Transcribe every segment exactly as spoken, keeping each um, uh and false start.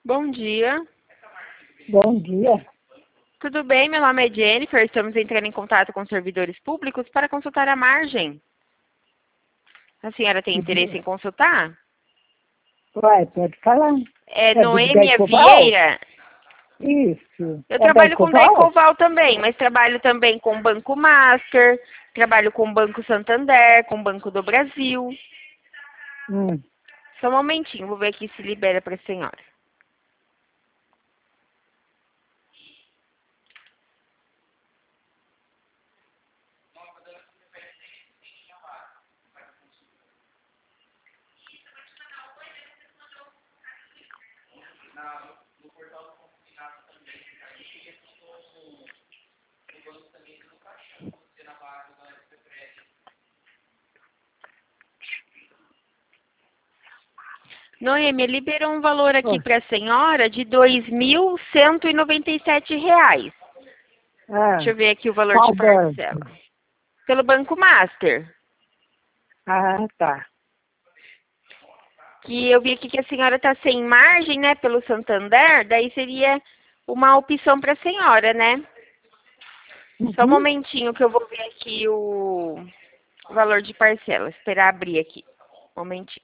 Bom dia. Bom dia. Tudo bem? Meu nome é Jennifer. Estamos entrando em contato com servidores públicos para consultar a margem. A senhora tem interesse em consultar? Uai, pode falar. É, É do Noêmia Daicoval? Vieira. Isso. Eu É trabalho com Daicoval? Daicoval também, mas trabalho também com Banco Master, trabalho com Banco Santander, com Banco do Brasil. Hum. Só um momentinho, vou ver aqui se libera para a senhora. Noêmia, liberou um valor aqui Oh. para a senhora de dois mil cento e noventa e sete reais. Ah, Deixa eu ver aqui o valor qual de parcela. banco? Pelo Banco Master. Ah, tá. Que eu vi aqui que a senhora está sem margem, né, pelo Santander, daí seria uma opção para a senhora, né? Só um Uhum. momentinho que eu vou ver aqui o valor de parcela. Esperar abrir aqui. Um momentinho.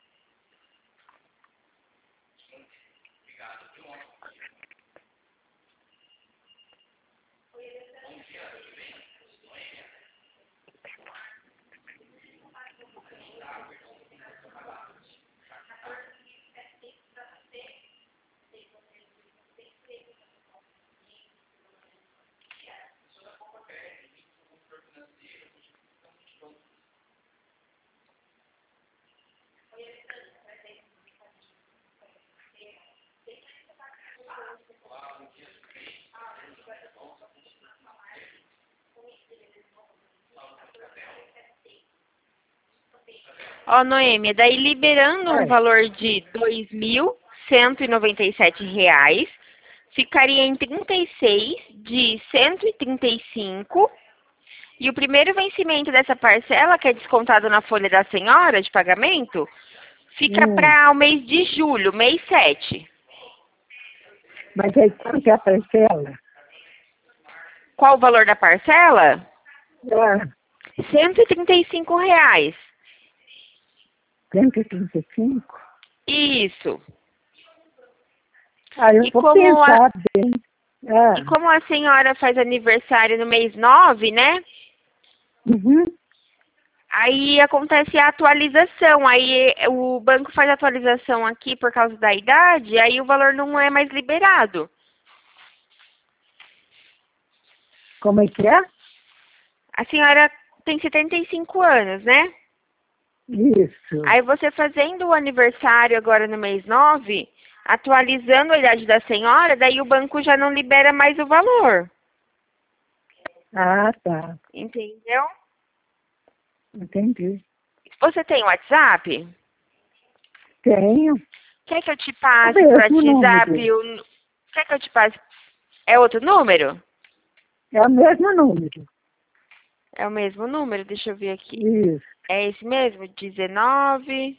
Ó, Noêmia, daí liberando um É. valor de dois mil cento e noventa e sete reais, ficaria em trinta e seis de cento e trinta e cinco. E o primeiro vencimento dessa parcela, que é descontado na folha da senhora de pagamento, fica Hum. para o mês de julho, mês sete. Mas aí quanto é a parcela? Qual o valor da parcela? Ah, cento e trinta e cinco reais. cento e trinta e cinco? Isso. Ah, eu E vou como a, pensar bem. Ah. e como a senhora faz aniversário no mês nove, né? Uhum. Aí acontece a atualização, aí o banco faz a atualização aqui por causa da idade, aí o valor não é mais liberado. Como é que é? A senhora tem setenta e cinco anos, né? Isso. Aí você fazendo o aniversário agora no mês nove, atualizando a idade da senhora, daí o banco já não libera mais o valor. Ah, tá. Entendeu? Entendi. Você tem WhatsApp? Tenho. Quer que eu te O passe por mesmo WhatsApp? número. O... Quer que eu te passe? É outro número? É o mesmo número. É o mesmo número, deixa eu ver aqui. Isso. É esse mesmo? dezenove.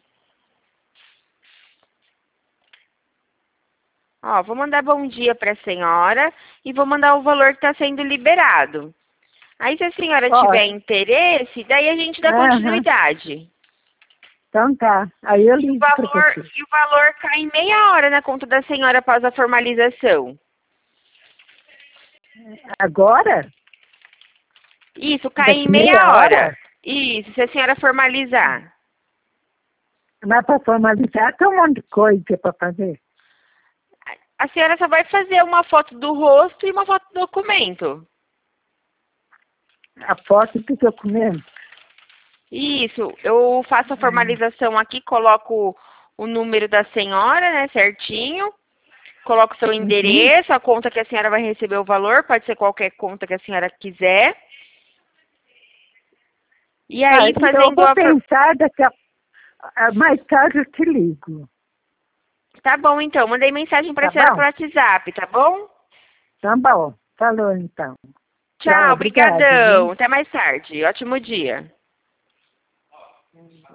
Ó, vou mandar bom dia para a senhora e vou mandar o valor que está sendo liberado. Aí, se a senhora Ó, tiver interesse, daí a gente dá aham. continuidade. Então tá. Aí eu E o ligo para valor, você. e o valor cai em meia hora na conta da senhora após a formalização. Agora? Isso, cai em Daqui meia meia hora. hora? Isso, se a senhora formalizar. Mas para formalizar tem um monte de coisa para fazer. A senhora só vai fazer uma foto do rosto e uma foto do documento. A foto do documento. Isso, eu faço a formalização aqui, coloco o número da senhora, né, certinho. Coloco seu Uhum. endereço, a conta que a senhora vai receber o valor, pode ser qualquer conta que a senhora quiser. E Ah, aí, então eu fazendo vou a... for- pensar daqui a, a- mais tarde eu te ligo. Tá bom, então. Mandei mensagem para a Tá senhora bom? por WhatsApp, tá bom? Tá bom. Falou então. Tchau, Tchau, obrigado, brigadão. viu? Até mais tarde. Ótimo dia.